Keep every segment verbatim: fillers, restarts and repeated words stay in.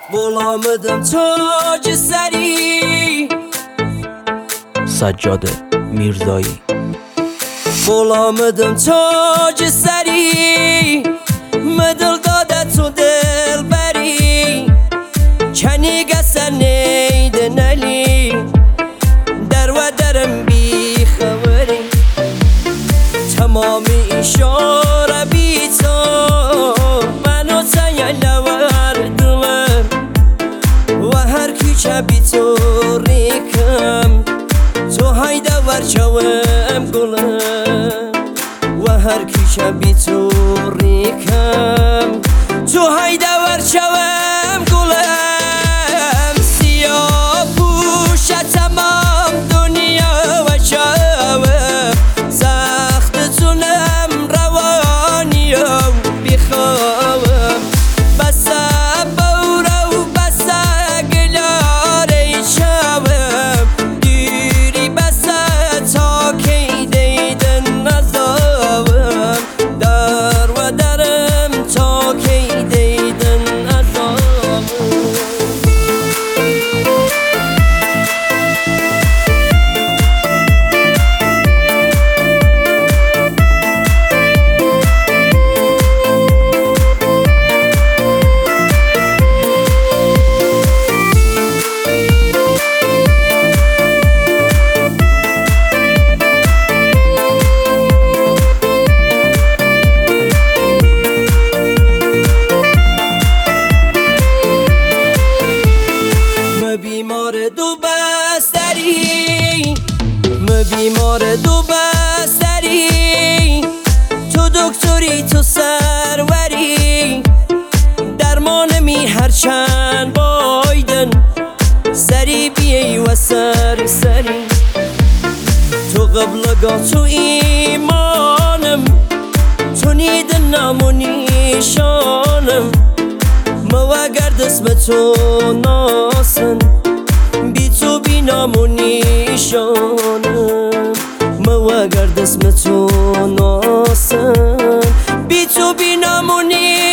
bulamadım tac seri. سجاد میرزایی. bulamadım tac seri. مدل داده تو دل بری. کنی گسن نیده نلی. در و درم بی خبری. تمامی اشاره بی تو منو تیلور دلم. و هر کوچه بی تو ریکم تو hayda var çavım gülüm. و هر کوچه بی تو ریکم تو hayda var çavım gülüm. سیاه پوشه تمام دنیا و چاوم. سخت تونم روانیم بخوام. بسه بوره و بسه گلاره چاوم. دیری بسه تا کی دیدن نزاوم. در و درم تا کی دیدن نزاوم. بیمار دو بستری م بیمار دو بستری. تو دکتری تو سروری. درمان می هر چند بایدن سری بیایی و سر سری. تو قبلگاه تو ایمانم. تو نیدن نام و نیشانم. مواگرد اسم تو ناسن بی تو بی نام و نیشانم. مواگرد اسم تو ناسن بی تو بی نام و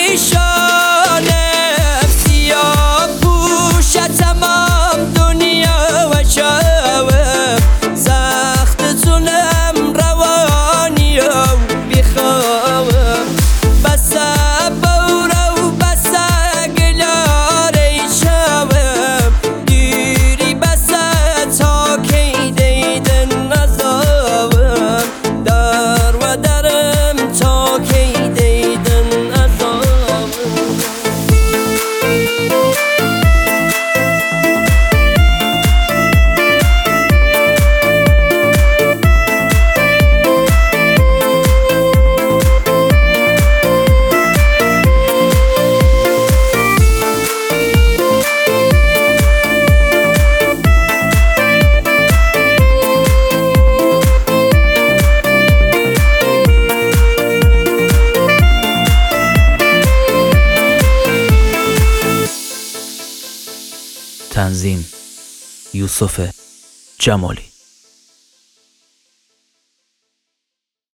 نیشانم. سیاه پوشه تمام دنیا و چاوم. سخت تونم روانیم بخوام. بسه تنظیم یوسف جمالی.